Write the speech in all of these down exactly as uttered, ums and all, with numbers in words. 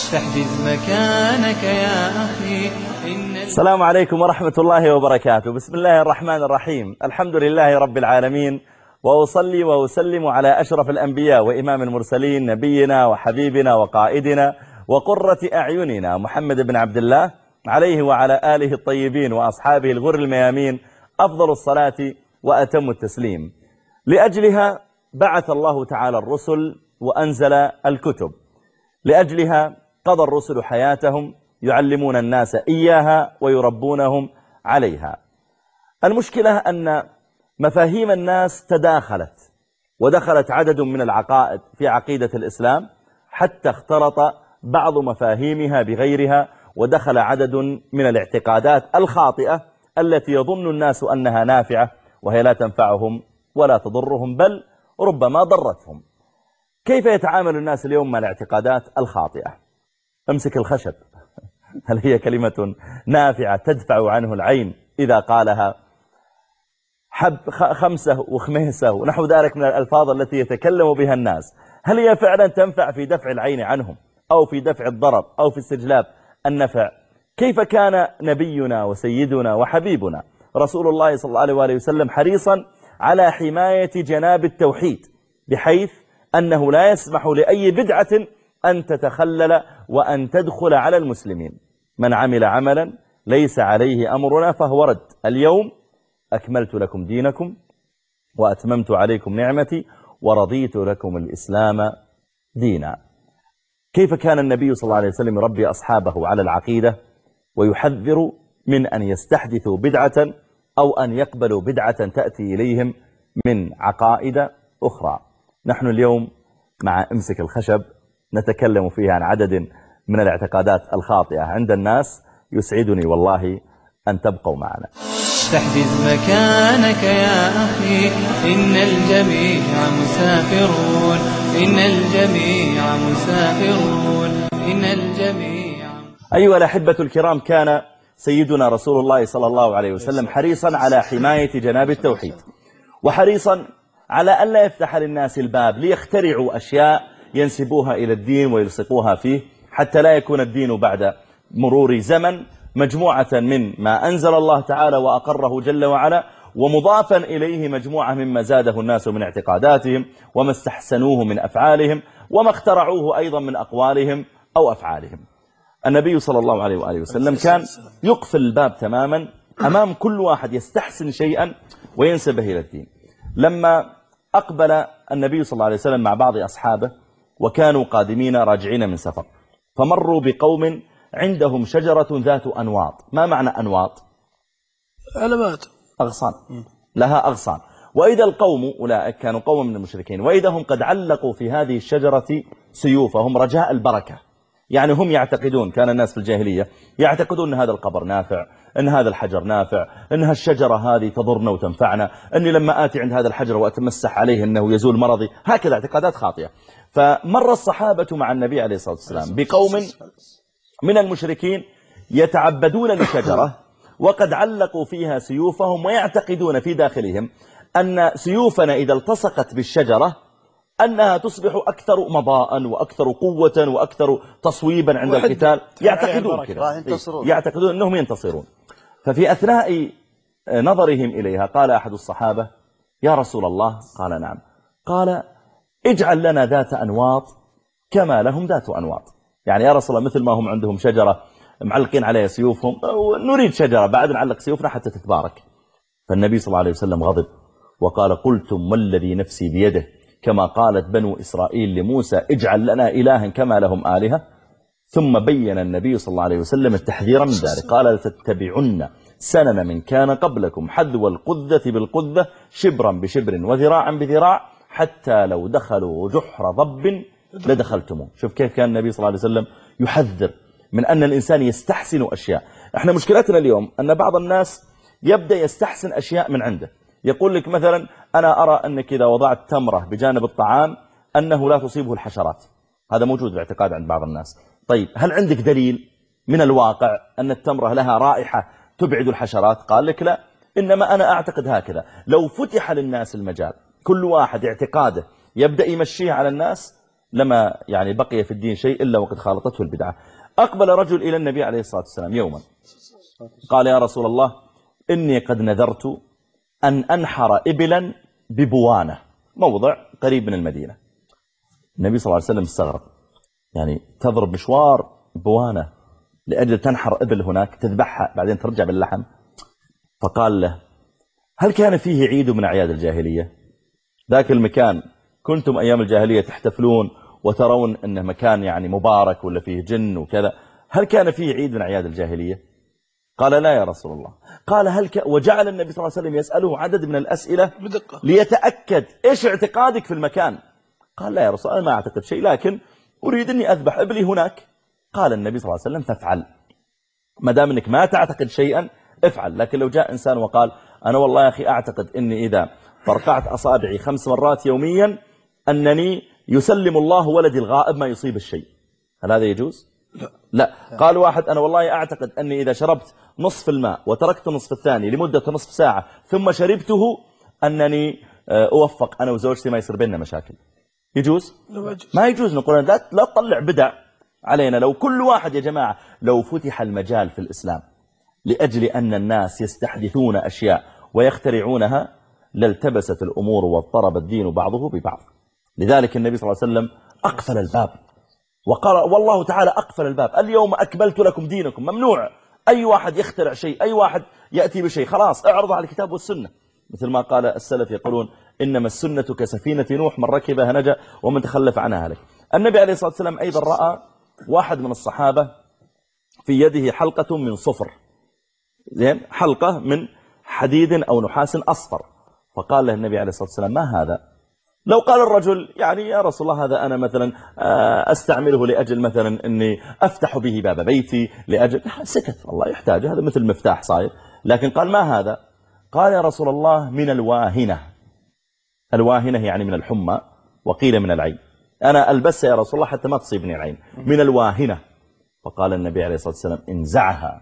استحجز مكانك يا أخي. السلام عليكم ورحمة الله وبركاته. بسم الله الرحمن الرحيم. الحمد لله رب العالمين، وأصلي وأسلم على أشرف الأنبياء وإمام المرسلين، نبينا وحبيبنا وقائدنا وقرة أعيننا محمد بن عبد الله، عليه وعلى آله الطيبين وأصحابه الغر الميامين أفضل الصلاة وأتم التسليم. لأجلها بعث الله تعالى الرسل وأنزل الكتب، لأجلها قضى الرسل حياتهم يعلمون الناس إياها ويربونهم عليها. المشكلة أن مفاهيم الناس تداخلت، ودخلت عدد من العقائد في عقيدة الإسلام حتى اختلط بعض مفاهيمها بغيرها، ودخل عدد من الاعتقادات الخاطئة التي يظن الناس أنها نافعة وهي لا تنفعهم ولا تضرهم، بل ربما ضرتهم. كيف يتعامل الناس اليوم مع الاعتقادات الخاطئة؟ امسك الخشب، هل هي كلمة نافعة تدفع عنه العين إذا قالها؟ حب خمسة وخميسة ونحو ذلك من الألفاظ التي يتكلم بها الناس، هل هي فعلا تنفع في دفع العين عنهم أو في دفع الضرر أو في استجلاب النفع؟ كيف كان نبينا وسيدنا وحبيبنا رسول الله صلى الله عليه وآله وسلم حريصا على حماية جناب التوحيد، بحيث أنه لا يسمح لأي بدعة أن تتخلل وأن تدخل على المسلمين. من عمل عملا ليس عليه أمرنا فهو رد. اليوم أكملت لكم دينكم وأتممت عليكم نعمتي ورضيت لكم الإسلام دينا. كيف كان النبي صلى الله عليه وسلم يربي أصحابه على العقيدة ويحذر من أن يستحدثوا بدعة أو أن يقبلوا بدعة تأتي إليهم من عقائد أخرى. نحن اليوم مع امسك الخشب نتكلم فيها عن عدد من الاعتقادات الخاطئة عند الناس. يسعدني والله أن تبقوا معنا. استحجز مكانك يا أخي، إن الجميع مسافرون، إن الجميع مسافرون، إن الجميع. أيها الأحبة الكرام، كان سيدنا رسول الله صلى الله عليه وسلم حريصا على حماية جناب التوحيد، وحريصا على أن لا يفتح للناس الباب ليخترعوا أشياء ينسبوها إلى الدين ويلصقوها فيه، حتى لا يكون الدين بعد مرور زمن مجموعة من ما أنزل الله تعالى وأقره جل وعلا، ومضافا إليه مجموعة مما زاده الناس من اعتقاداتهم وما استحسنوه من أفعالهم وما اخترعوه أيضا من أقوالهم أو أفعالهم. النبي صلى الله عليه وآله وسلم كان يقفل الباب تماما أمام كل واحد يستحسن شيئا وينسبه إلى الدين. لما أقبل النبي صلى الله عليه وسلم مع بعض أصحابه وكانوا قادمين راجعين من سفر، فمروا بقوم عندهم شجرة ذات أنواط. ما معنى أنواط؟ علامات، أغصان، لها أغصان. وإذا القوم أولئك كانوا قوم من المشركين، وإذا هم قد علقوا في هذه الشجرة سيوفهم رجاء البركة. يعني هم يعتقدون، كان الناس في الجاهلية يعتقدون أن هذا القبر نافع، أن هذا الحجر نافع، أن هالشجرة هذه تضرنا وتنفعنا، أني لما آتي عند هذا الحجر وأتمسح عليه أنه يزول مرضي. هكذا اعتقادات خاطئة. فمر الصحابة مع النبي عليه الصلاة والسلام بقوم من المشركين يتعبدون لشجرة وقد علقوا فيها سيوفهم، ويعتقدون في داخلهم أن سيوفنا إذا التصقت بالشجرة أنها تصبح أكثر مضاء وأكثر قوة وأكثر تصويبا عند القتال. يعتقدون كذا، يعتقدون أنهم ينتصرون. ففي أثناء نظرهم إليها قال أحد الصحابة: يا رسول الله. قال: نعم. قال: اجعل لنا ذات أنواط كما لهم ذات أنواط. يعني يا رسول الله، مثل ما هم عندهم شجرة معلقين عليها سيوفهم، نريد شجرة بعد نعلق سيوفنا حتى تتبارك. فالنبي صلى الله عليه وسلم غضب وقال: قلتم والذي نفسي بيده، كما قالت بنو إسرائيل لموسى: اجعل لنا إلها كما لهم آلهة. ثم بين النبي صلى الله عليه وسلم التحذير من ذلك. قال: لتتبعن سنن من كان قبلكم حذو القذة بالقذة، شبرا بشبر وذراعا بذراع، حتى لو دخلوا جحر ضب لدخلتموه. شوف كيف كان النبي صلى الله عليه وسلم يحذر من أن الإنسان يستحسن أشياء. احنا مشكلتنا اليوم أن بعض الناس يبدأ يستحسن أشياء من عنده. يقول لك مثلا: أنا أرى أنك إذا وضعت تمرة بجانب الطعام أنه لا تصيبه الحشرات. هذا موجود باعتقاد عند بعض الناس. طيب، هل عندك دليل من الواقع أن التمرة لها رائحة تبعد الحشرات؟ قال لك: لا، إنما أنا أعتقد هكذا. لو فتح للناس المجال، كل واحد اعتقاده يبدأ يمشيه على الناس، لما يعني بقي في الدين شيء إلا وقد خالطته البدعة. أقبل رجل إلى النبي عليه الصلاة والسلام يوما قال يا رسول الله إني قد نذرت أن أنحر إبلا ببوانة، موضع قريب من المدينة. النبي صلى الله عليه وسلم استغرب، يعني تضرب مشوار بوانة لأجل تنحر إبل هناك تذبحها بعدين ترجع باللحم؟ فقال له هل كان فيه عيد من أعياد الجاهلية؟ ذاك المكان كنتم أيام الجاهلية تحتفلون وترون أنه مكان يعني مبارك ولا فيه جن وكذا، هل كان فيه عيد من أعياد الجاهلية؟ قال لا يا رسول الله. قال هل ك... وجعل النبي صلى الله عليه وسلم يسأله عدد من الأسئلة بدقة ليتأكد إيش اعتقادك في المكان. قال لا يا رسول الله، أنا ما أعتقد شيء، لكن أريد أني أذبح إبلي هناك. قال النبي صلى الله عليه وسلم فافعل، ما دام أنك ما تعتقد شيئا افعل. لكن لو جاء إنسان وقال أنا والله يا أخي أعتقد أني إذا فرقعت أصابعي خمس مرات يوميا أنني يسلم الله ولدي الغائب ما يصيب الشيء، هل هذا يجوز؟ لا. لا. قال واحد أنا والله أعتقد أني إذا شربت نصف الماء وتركت نصف الثاني لمدة نصف ساعة ثم شربته أنني أوفق أنا وزوجتي ما يصير بيننا مشاكل، يجوز؟ ما يجوز. نقول لا لا تطلع بدع علينا. لو كل واحد يا جماعة لو فتح المجال في الإسلام لأجل أن الناس يستحدثون أشياء ويخترعونها لالتبست الأمور واضطرب الدين بعضه ببعض. لذلك النبي صلى الله عليه وسلم أقفل الباب وقال والله تعالى أقفل الباب اليوم أكملت لكم دينكم. ممنوع أي واحد يخترع شيء، أي واحد يأتي بشيء، خلاص اعرض على الكتاب والسنة. مثل ما قال السلف يقولون إنما السنة كسفينة نوح من ركبها نجا ومن تخلف عنها هلك. النبي عليه الصلاة والسلام أيضا رأى واحد من الصحابة في يده حلقة من صفر، زين، حلقة من حديد أو نحاس أصفر. فقال له النبي عليه الصلاة والسلام ما هذا؟ لو قال الرجل يعني يا رسول الله هذا أنا مثلا أستعمله لأجل مثلا أني أفتح به باب بيتي لأجل، سكت الله يحتاج، هذا مثل مفتاح صاير. لكن قال ما هذا؟ قال يا رسول الله من الواهنة. الواهنة يعني من الحمى وقيل من العين، أنا ألبسها يا رسول الله حتى ما تصيبني العين، من الواهنة. فقال النبي عليه الصلاة والسلام انزعها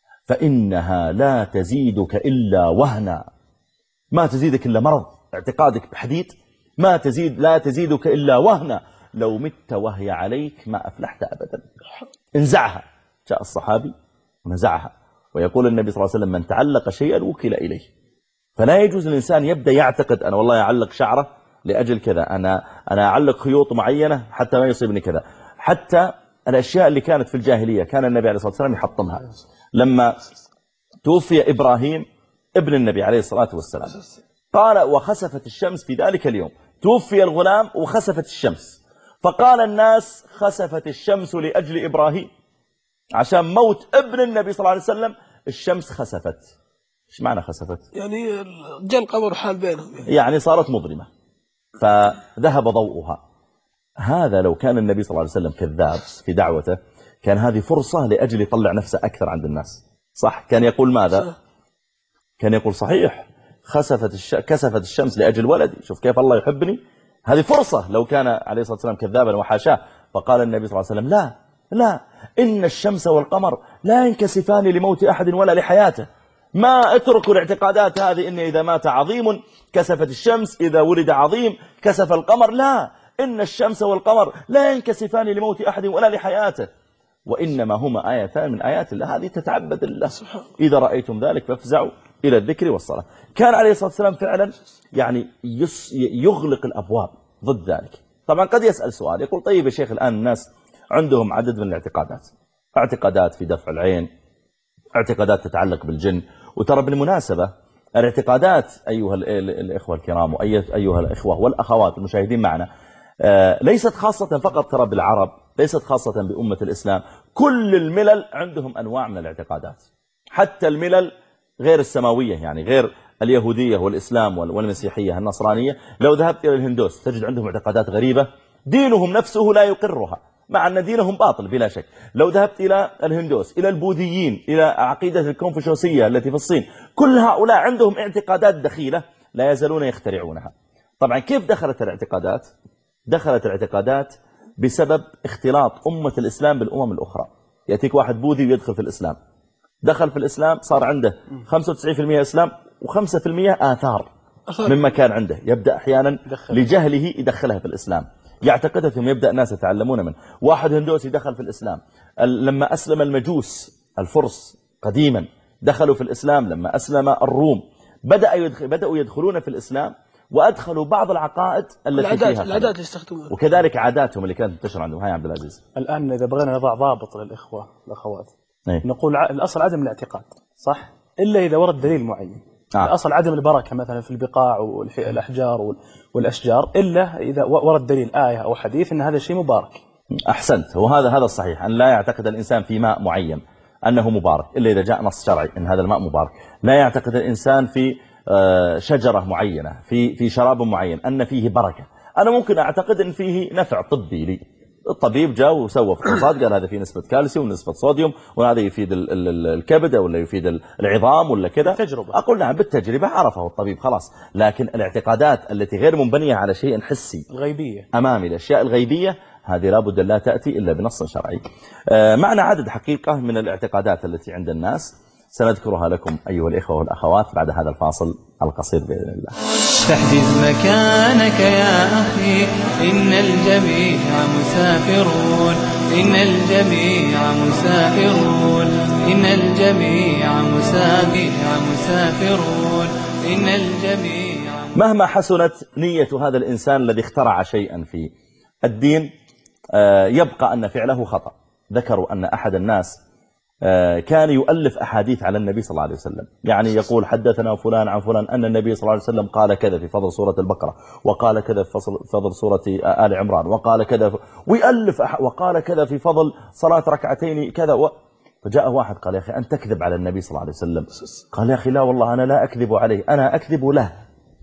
فإنها لا تزيدك إلا وهنا، ما تزيدك إلا مرض، اعتقادك بحديد ما تزيد لا تزيدك إلا وهنا، لو مت وهي عليك ما أفلحت أبدا، انزعها. جاء الصحابي ونزعها. ويقول النبي صلى الله عليه وسلم من تعلق شيئا وكل إليه. فلا يجوز الإنسان يبدأ يعتقد أنا والله أعلق شعره لأجل كذا، أنا أنا أعلق خيوط معينة حتى ما يصيبني كذا. حتى الأشياء اللي كانت في الجاهلية كان النبي عليه الصلاة والسلام يحطمها. لما توفي إبراهيم ابن النبي عليه الصلاة والسلام قال وخسفت الشمس في ذلك اليوم، توفي الغلام وخسفت الشمس، فقال الناس خسفت الشمس لأجل إبراهيم، عشان موت ابن النبي صلى الله عليه وسلم الشمس خسفت. ايش معنى خسفت؟ يعني جاء القمر حال بينهم، يعني صارت مظلمة فذهب ضوءها. هذا لو كان النبي صلى الله عليه وسلم كذاب في دعوته كان هذه فرصة لأجل يطلع نفسه أكثر عند الناس، صح؟ كان يقول ماذا؟ كان يقول صحيح خسفت الش... كسفت الشمس لأجل ولدي، شوف كيف الله يحبني، هذه فرصة. لو كان عليه الصلاة والسلام كذابا وحاشاه. فقال النبي صلى الله عليه وسلم لا لا إن الشمس والقمر لا ينكسفان لموت أحد ولا لحياته، ما اتركوا الاعتقادات هذه إن إذا مات عظيم كسفت الشمس، إذا ولد عظيم كسف القمر، لا، إن الشمس والقمر لا ينكسفان لموت أحد ولا لحياته، وإنما هما آيتان من آيات الله، هذه تتعبد الله. إذا رأيتم ذلك فافزعوا إلى الذكر والصلاة. كان عليه الصلاة والسلام فعلا يعني يغلق الأبواب ضد ذلك. طبعا قد يسأل سؤال يقول طيب يا شيخ الآن الناس عندهم عدد من الاعتقادات، اعتقادات في دفع العين، اعتقادات تتعلق بالجن. وترى بالمناسبة الاعتقادات أيها الإخوة الكرام وأيها الإخوة والأخوات المشاهدين معنا ليست خاصة فقط ترى بالعرب، ليست خاصة بأمة الإسلام، كل الملل عندهم أنواع من الاعتقادات، حتى الملل غير السماوية يعني غير اليهودية والإسلام والمسيحية النصرانية. لو ذهبت إلى الهندوس تجد عندهم اعتقادات غريبة دينهم نفسه لا يقرها، مع أن دينهم باطل بلا شك. لو ذهبت إلى الهندوس، إلى البوذيين، إلى عقيدة الكونفوشيوسية التي في الصين، كل هؤلاء عندهم اعتقادات دخيلة لا يزالون يخترعونها. طبعا كيف دخلت الاعتقادات؟ دخلت الاعتقادات بسبب اختلاط أمة الإسلام بالأمم الأخرى. يأتيك واحد بوذي ويدخل في الإسلام، دخل في الإسلام صار عنده خمسة وتسعين بالمئة إسلام وخمسة بالمئة آثار مما كان عنده، يبدأ أحيانا لجهله يدخلها في الإسلام. يعتقدها ثم يبدأ الناس يتعلمون منه. واحد هندوسي دخل في الإسلام لما أسلم المجوس الفرس قديما، دخلوا في الإسلام لما أسلم الروم، بدأ يدخل بدأوا يدخلون في الإسلام وأدخلوا بعض العقائد التي العادات فيها العادات يستخدمونها، وكذلك عاداتهم اللي كانت تنتشر عندهم. هاي عبد العزيز. الآن إذا بغينا نضع ضابط للإخوة والأخوات ايه؟ نقول ع- الأصل عدم الاعتقاد، صح؟ إلا إذا ورد دليل معين. آه. الأصل عدم البركة مثلا في البقاع والأحجار والأشجار، إلا إذا ورد دليل آية أو حديث أن هذا الشيء مبارك. أحسنت، وهذا هذا الصحيح، أن لا يعتقد الإنسان في ماء معين أنه مبارك إلا إذا جاء نص شرعي أن هذا الماء مبارك. لا يعتقد الإنسان في شجرة معينة، في في شراب معين أن فيه بركة. أنا ممكن أعتقد أن فيه نفع طبي لي، الطبيب جاء وسوى فحوصات قال هذا فيه نسبة كالسيوم ونسبة صوديوم وهذا يفيد الكبد ولا يفيد العظام ولا كذا، تجربة. أقول نعم بالتجربة عرفه الطبيب خلاص. لكن الاعتقادات التي غير منبنية على شيء حسي الغيبية أمامي، الأشياء الغيبية، هذه لابد لا تأتي إلا بنص شرعي. معنا عدد حقيقة من الاعتقادات التي عند الناس سنذكرها لكم أيها الإخوة والأخوات بعد هذا الفاصل القصير بإذن الله. استحجز مكانك يا أخي، إن الجميع مسافرون، إن الجميع مسافرون، إن الجميع مسافر مسافرون، إن الجميع. مهما حسنت نية هذا الإنسان الذي اخترع شيئا في الدين يبقى أن فعله خطأ. ذكروا أن أحد الناس كان يؤلف أحاديث على النبي صلى الله عليه وسلم، يعني يقول حدثنا فلان عن فلان أن النبي صلى الله عليه وسلم قال كذا في فضل سورة البقرة، وقال كذا في فضل سورة آل عمران، وقال كذا ويؤلف وقال كذا في فضل صلاة ركعتين كذا و... فجاء واحد قال يا أخي أنت تكذب على النبي صلى الله عليه وسلم. قال يا أخي لا والله أنا لا أكذب عليه، أنا أكذب له.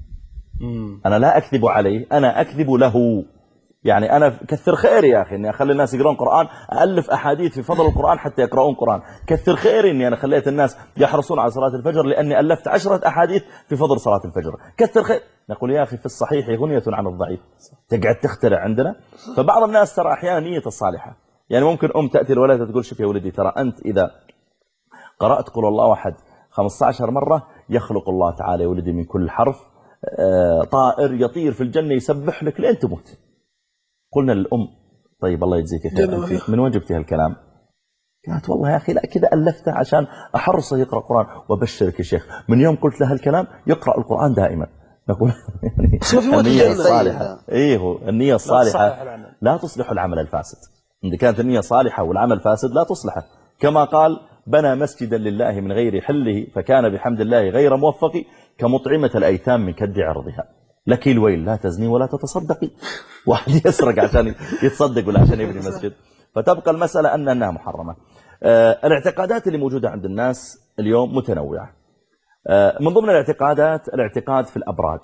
أنا لا أكذب عليه، أنا أكذب له. يعني أنا كثر خيري يا أخي أني أخلي الناس يقرؤون قرآن، ألف أحاديث في فضل القرآن حتى يقرؤون قرآن. كثر خيري أني أنا خليت الناس يحرصون على صلاة الفجر لأني ألفت عشرة أحاديث في فضل صلاة الفجر. كثر خير. نقول يا أخي في الصحيح غنية عن الضعيف، تقعد تخترع عندنا. فبعض الناس ترى أحيانا نية الصالحة، يعني ممكن أم تأتي الولادة تقول شوف يا ولدي ترى أنت إذا قرأت قل الله أحد خمسة عشر مرة يخلق الله تعالى يا ولدي من كل حرف طائر يطير في الجنة يسبح لك لين تموت. قلنا للأم طيب الله يجزيك خير، من وين جبتي هالكلام؟ قالت والله يا أخي لا كذا ألفته عشان أحرصه يقرأ القرآن. وبشرك يا شيخ من يوم قلت له هالكلام يقرأ القرآن دائما. نقول يعني النية الصالحة إيه النية الصالحة لا تصلح العمل الفاسد. إذا كانت النية صالحة والعمل فاسد لا تصلحه. كما قال بنى مسجدا لله من غير حله فكان بحمد الله غير موفق كمطعمة الأيتام من كد عرضها. لك الويل لا تزني ولا تتصدقي. واحد يسرق عشان يتصدق ولا عشان يبني مسجد. فتبقى المسألة أن أنها محرمة. آه الاعتقادات اللي موجودة عند الناس اليوم متنوعة. آه من ضمن الاعتقادات الاعتقاد في الأبراج.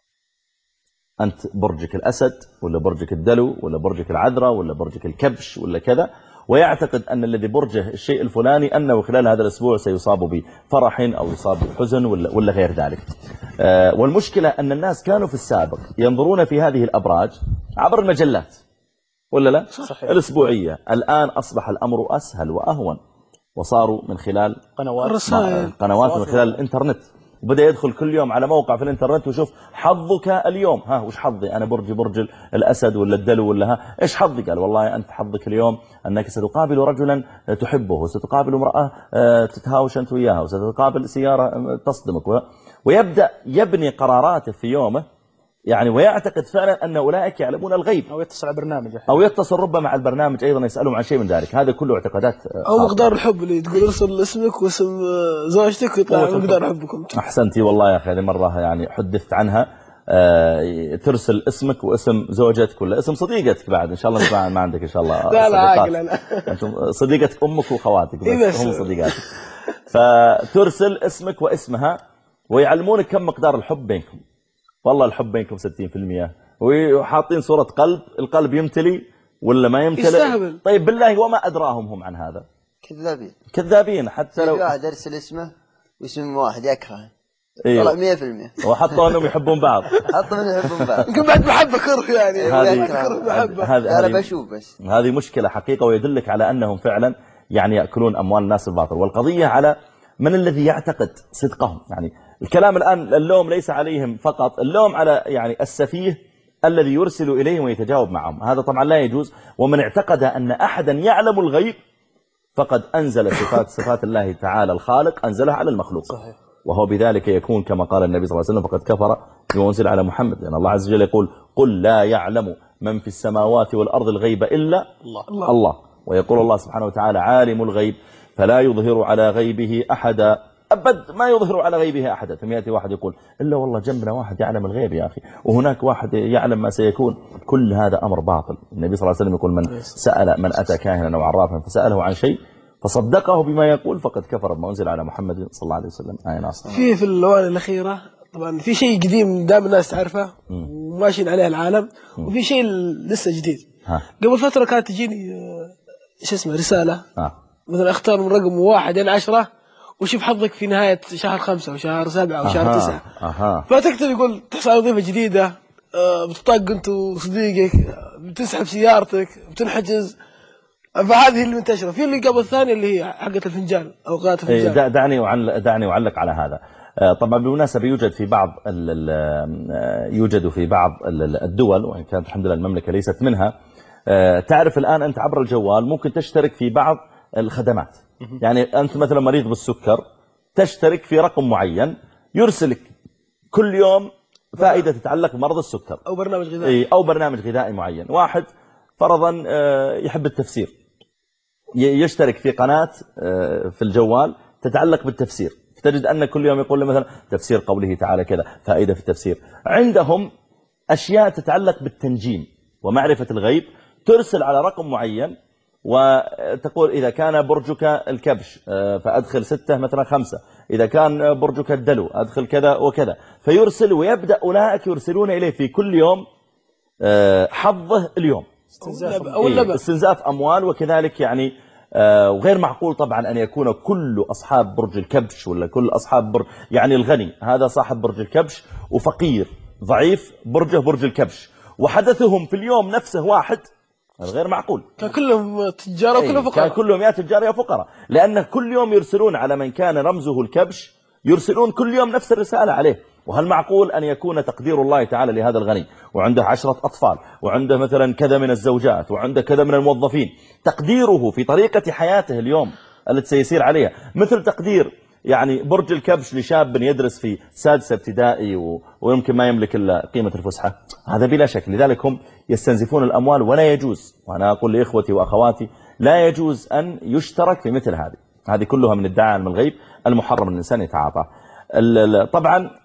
أنت برجك الأسد ولا برجك الدلو ولا برجك العذراء ولا برجك الكبش ولا كذا، ويعتقد أن الذي برجه الشيء الفلاني أنه خلال هذا الأسبوع سيصاب بفرح أو يصاب بحزن ولا, ولا غير ذلك. آه والمشكلة أن الناس كانوا في السابق ينظرون في هذه الأبراج عبر المجلات ولا لا؟ صحيح. الأسبوعية. الآن أصبح الأمر أسهل وأهون، وصاروا من خلال قنوات رسائل قنوات من خلال الإنترنت، وبدأ يدخل كل يوم على موقع في الإنترنت ويشوف حظك اليوم. ها وش حظي أنا؟ برج برج الأسد ولا الدلو ولا ها إيش حظي؟ قال والله أنت حظك اليوم أنك ستقابل رجلا تحبه، وستقابل امرأة تتهاوش أنت وياها، وستقابل سيارة تصدمك، ويبدأ يبني قراراته في يومه يعني، ويعتقد فعلا أن أولئك يعلمون الغيب، أو يتصل على برنامج أو يتصل ربما مع البرنامج أيضا يسألهم عن شيء من ذلك. هذا كله اعتقادات أو مقدار الحب اللي تقول ارسل اسمك واسم زوجتك ويطلع مقدار حبكم. أحسنتي والله يا أخي، هذه مرة يعني حدثت عنها. آه ترسل اسمك واسم زوجتك ولا اسم صديقتك بعد إن شاء الله. نسمع ما عندك إن شاء الله لا لا عاقل لا أنتم صديقتك أمك وخواتك بس هم صديقاتك. فترسل اسمك واسمها ويعلمونك كم مقدار الحب بينكم. والله الحب بينكم ستين بالمئة، وحاطين صورة قلب، القلب يمتلي ولا ما يمتلي. يستهبل. طيب بالله وما أدراهم هم عن هذا؟ كذابين كذابين. حتى لو واحد أرسل اسمه واسم واحد يكره إيه. طلع مية بالمية وحطوا أنهم يحبون بعض. حطوا من يحبون بعض. يمكن بعد محبة كره يعني. هذه هذه أنا بشوف بس هذه مشكلة حقيقة، ويدلك على أنهم فعلا يعني يأكلون أموال الناس الباطل. والقضية على من الذي يعتقد صدقهم. يعني الكلام الآن اللوم ليس عليهم فقط، اللوم على يعني السفيه الذي يرسل إليهم ويتجاوب معهم. هذا طبعا لا يجوز. ومن اعتقد أن أحدا يعلم الغيب فقد أنزل صفات صفات الله تعالى الخالق أنزلها على المخلوق. صحيح. وهو بذلك يكون كما قال النبي صلى الله عليه وسلم فقد كفر بما أنزل على محمد، لأن الله عز وجل يقول قل لا يعلم من في السماوات والأرض الغيب إلا الله, الله. الله. ويقول الله سبحانه وتعالى عالم الغيب فلا يظهر على غيبه أحدا، أبد ما يظهر على غيبه أحدا. ثم يأتي واحد يقول إلا والله جنبنا واحد يعلم الغيب يا أخي، وهناك واحد يعلم ما سيكون. كل هذا أمر باطل. النبي صلى الله عليه وسلم يقول من سأل من أتى كاهنا أو عرافا فسأله عن شيء فصدقه بما يقول فقد كفر بما أنزل على محمد صلى الله عليه وسلم. آية ناصر. في في الأوان الأخيرة طبعا في شيء قديم دائما الناس تعرفه وماشيين عليه العالم، وفي شيء لسه جديد. ها. قبل فترة كانت تجيني ايش اسمه رسالة ها. مثلا اختار من رقم واحد إلى عشرة وشوف حظك في نهاية شهر خمسة وشهر سبعة وشهر تسعة. أها. فتكتب يقول تحصل وظيفة جديدة، بتطق انت وصديقك، بتسحب سيارتك، بتنحجز. فهذه اللي منتشرة. في اللي قبل الثانية اللي هي حقة الفنجان أوقات الفنجان. دعني وعلق دعني وعلق على هذا. طبعا بالمناسبة يوجد في بعض يوجد في بعض الدول، وإن كانت الحمد لله المملكة ليست منها. تعرف الآن أنت عبر الجوال ممكن تشترك في بعض الخدمات. يعني أنت مثلا مريض بالسكر تشترك في رقم معين يرسلك كل يوم فائدة تتعلق بمرض السكر أو برنامج غذائي أو برنامج غذائي معين. واحد فرضا يحب التفسير يشترك في قناة في الجوال تتعلق بالتفسير، تجد أن كل يوم يقول له مثلا تفسير قوله تعالى كذا، فائدة في التفسير. عندهم أشياء تتعلق بالتنجيم ومعرفة الغيب، ترسل على رقم معين وتقول إذا كان برجك الكبش فأدخل ستة مثلا خمسة، إذا كان برجك الدلو أدخل كذا وكذا، فيرسل ويبدأ أولئك يرسلون إليه في كل يوم حظه اليوم استنزاف أو اللبن. استنزاف أموال. وكذلك يعني آه وغير معقول طبعا أن يكون كل أصحاب برج الكبش ولا كل أصحاب برج، يعني الغني هذا صاحب برج الكبش وفقير ضعيف برجه برج الكبش، وحدثهم في اليوم نفسه واحد. غير معقول. كان كلهم تجار وكلهم فقراء. كان كلهم يا تجار يا فقراء، لأن كل يوم يرسلون على من كان رمزه الكبش، يرسلون كل يوم نفس الرسالة عليه. وهل معقول أن يكون تقدير الله تعالى لهذا الغني وعنده عشرة أطفال وعنده مثلا كذا من الزوجات وعنده كذا من الموظفين، تقديره في طريقة حياته اليوم التي سيسير عليها مثل تقدير يعني برج الكبش لشاب يدرس في سادسة ابتدائي ويمكن ما يملك إلا قيمة الفسحة؟ هذا بلا شك. لذلك هم يستنزفون الأموال، ولا يجوز، وأنا أقول لإخوتي وأخواتي لا يجوز أن يشترك في مثل هذه. هذه كلها من ادعاء علم الغيب المحرم الإنسان يتعاطى. طبعا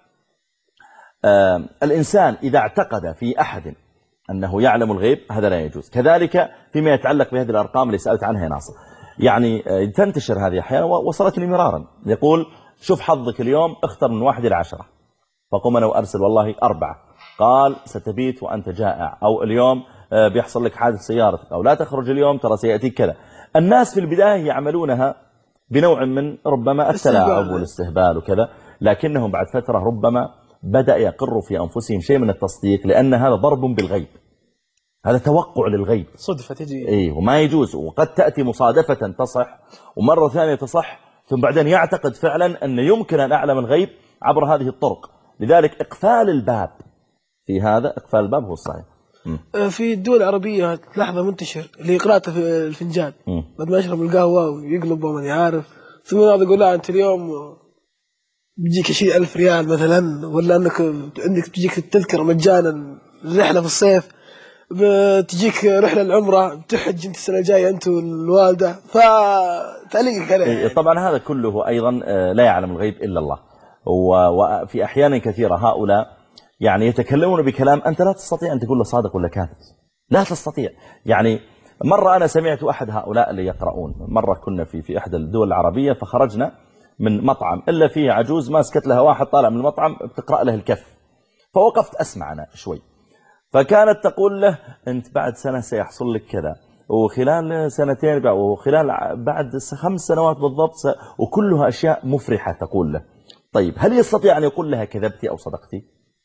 آه الإنسان إذا اعتقد في أحد أنه يعلم الغيب هذا لا يجوز. كذلك فيما يتعلق بهذه الأرقام اللي سألت عنها يا ناصر، يعني آه تنتشر هذه أحيانا ووصلتني مرارا، يقول شوف حظك اليوم اختر من واحد إلى عشرة، فقم أنا وأرسل والله أربعة، قال ستبيت وأنت جائع، أو اليوم آه بيحصل لك حادث سيارتك، أو لا تخرج اليوم ترى سيأتيك كذا. الناس في البداية يعملونها بنوع من ربما التلاعب والاستهبال وكذا، لكنهم بعد فترة ربما بدأ يقر في أنفسهم شيء من التصديق، لأن هذا ضرب بالغيب، هذا توقع للغيب، صدفة تجي. إيه وما يجوز. وقد تأتي مصادفة تصح ومرة ثانية تصح، ثم بعدين يعتقد فعلا أن يمكن أن أعلم الغيب عبر هذه الطرق. لذلك إقفال الباب في هذا، إقفال الباب هو الصحيح. في الدول العربية تلاحظه منتشر اللي يقرأته في الفنجان بعد ما يشرب القهوة ويقلب ومن يعرف، ثم هذا يقول لا أنت اليوم بيجيك عشرين ألف ريال مثلا، ولا أنك عندك بتجيك التذكرة مجانا رحلة في الصيف، بتجيك رحلة العمرة بتحج أنت السنة الجاية أنت والوالدة، فتعليقك عليه. طبعا هذا كله أيضا لا يعلم الغيب إلا الله. وفي أحيان كثيرة هؤلاء يعني يتكلمون بكلام أنت لا تستطيع أن تقول له صادق ولا كاذب، لا تستطيع. يعني مرة أنا سمعت أحد هؤلاء اللي يقرؤون، مرة كنا في في إحدى الدول العربية فخرجنا من مطعم إلا فيه عجوز ماسكت لها واحد طالع من المطعم بتقرأ له الكف، فوقفت أسمع أنا شوي، فكانت تقول له أنت بعد سنة سيحصل لك كذا، وخلال سنتين، وخلال بعد خمس سنوات بالضبط، وكلها أشياء مفرحة تقول له. طيب هل يستطيع أن يقول لها كذبتي أو صدقتي؟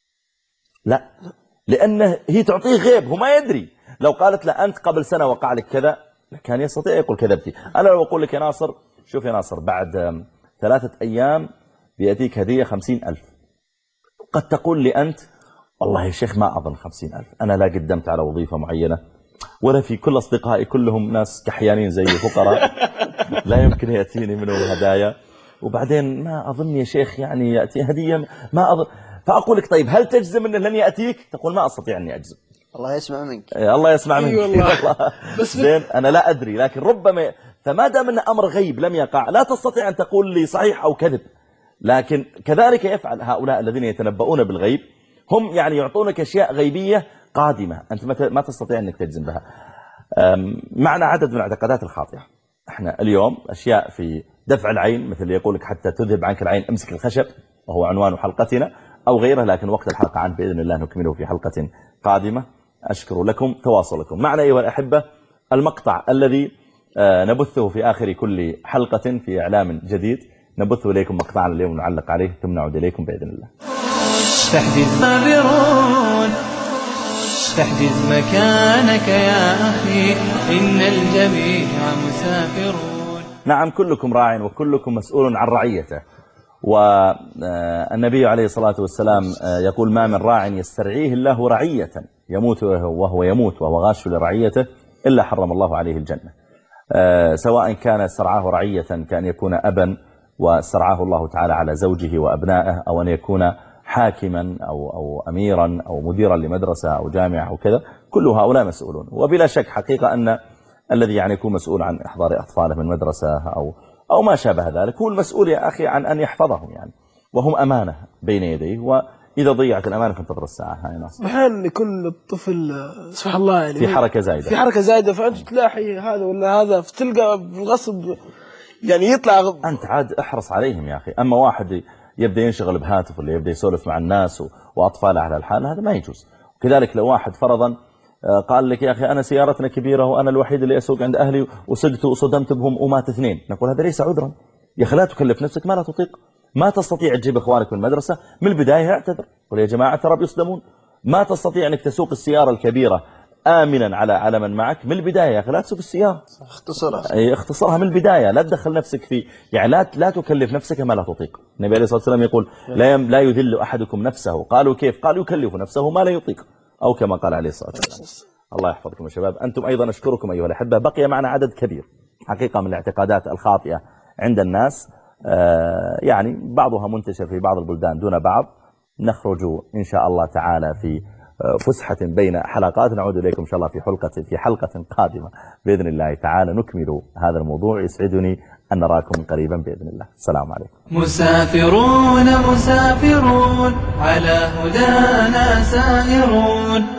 لا، لأنه هي تعطيه غيب، هو ما يدري. لو قالت له أنت قبل سنة وقع لك كذا كان يستطيع يقول كذبتي. أنا لو أقول لك يا ناصر شوف يا ناصر بعد ثلاثة أيام بيأتيك هدية خمسين ألف، قد تقول لي أنت والله يا شيخ ما أظن خمسين ألف. أنا لا قدمت على وظيفة معينة ولا في كل أصدقائي كلهم ناس كحيانين زي فقراء لا يمكن يأتيني منهم هدايا. وبعدين ما أظن يا شيخ يعني يأتي هدية ما أظن. فأقول لك طيب هل تجزم أنه لن يأتيك؟ تقول ما أستطيع أني أجزم. الله يسمع منك. الله يسمع منك. والله. بس زين أنا لا أدري لكن ربما ي... فما دام أن أمر غيب لم يقع لا تستطيع أن تقول لي صحيح أو كذب. لكن كذلك يفعل هؤلاء الذين يتنبؤون بالغيب، هم يعني يعطونك أشياء غيبية قادمة أنت ما تستطيع أنك تجزم بها. معنا عدد من الاعتقادات الخاطئة. احنا اليوم أشياء في دفع العين مثل اللي يقولك حتى تذهب عنك العين امسك الخشب وهو عنوان حلقتنا أو غيره، لكن وقت الحلقة عنه بإذن الله نكمله في حلقة قادمة. أشكر لكم تواصلكم معنا أيها الأحبة. المقطع الذي نبثه في آخر كل حلقة في إعلام جديد نبث إليكم مقطعنا اليوم نعلق عليه ثم نعود إليكم بإذن الله. تحجز صابرون تحجز مكانك يا أخي إن الجميع مسافرون. نعم كلكم راع وكلكم مسؤول عن رعيته. والنبي عليه الصلاة والسلام يقول ما من راع يسترعيه الله رعية يموت وهو يموت وهو غاش لرعيته إلا حرم الله عليه الجنة. سواء كان استرعاه رعية كأن يكون أبا واسترعاه الله تعالى على زوجه وأبنائه، أو أن يكون حاكما أو, أو أميرا أو مديرا لمدرسة أو جامعة أو كذا، كل هؤلاء مسؤولون. وبلا شك حقيقة أن الذي يعني يكون مسؤول عن إحضار أطفاله من مدرسة أو أو ما شابه ذلك هو المسؤول يا أخي عن أن يحفظهم يعني، وهم أمانة بين يديه، وإذا ضيعت الأمانة فانتظر الساعة. هاي ناس أحيانا يكون الطفل سبحان الله يعني في حركة زايدة في حركة زايدة فأنت تلاحي هذا ولا هذا فتلقى بالغصب يعني يطلع غب. أنت عاد احرص عليهم يا أخي. أما واحد يبدأ ينشغل بهاتف ولا يبدأ يسولف مع الناس وأطفاله على الحال هذا ما يجوز. وكذلك لو واحد فرضا قال لك يا أخي أنا سيارتنا كبيرة وأنا الوحيد اللي أسوق عند أهلي وصدت وصدمت بهم ومات اثنين، نقول هذا ليس عذرا يا أخي. لا تكلف نفسك ما لا تطيق. ما تستطيع تجيب إخوانك من المدرسة من البداية اعتذر قل يا جماعة ترى بيصدمون. ما تستطيع أنك تسوق السيارة الكبيرة آمنا على على من معك من البداية يا أخي. لا تسوق السيارة، اختصرها أي اختصرها من البداية. لا تدخل نفسك في يعني لا لا تكلف نفسك ما لا تطيق. النبي عليه الصلاة والسلام يقول لا لا يذل أحدكم نفسه. قالوا كيف؟ قال يكلف نفسه ما لا يطيق، أو كما قال عليه الصلاة والسلام. الله يحفظكم يا شباب. أنتم أيضا أشكركم أيها الأحبة. بقي معنا عدد كبير حقيقة من الاعتقادات الخاطئة عند الناس، آه يعني بعضها منتشر في بعض البلدان دون بعض. نخرج إن شاء الله تعالى في فسحة بين حلقات، نعود إليكم إن شاء الله في حلقة في حلقة قادمة بإذن الله تعالى نكمل هذا الموضوع. يسعدني أن نراكم قريبا بإذن الله. السلام عليكم. مسافرون مسافرون على هدانا سائرون.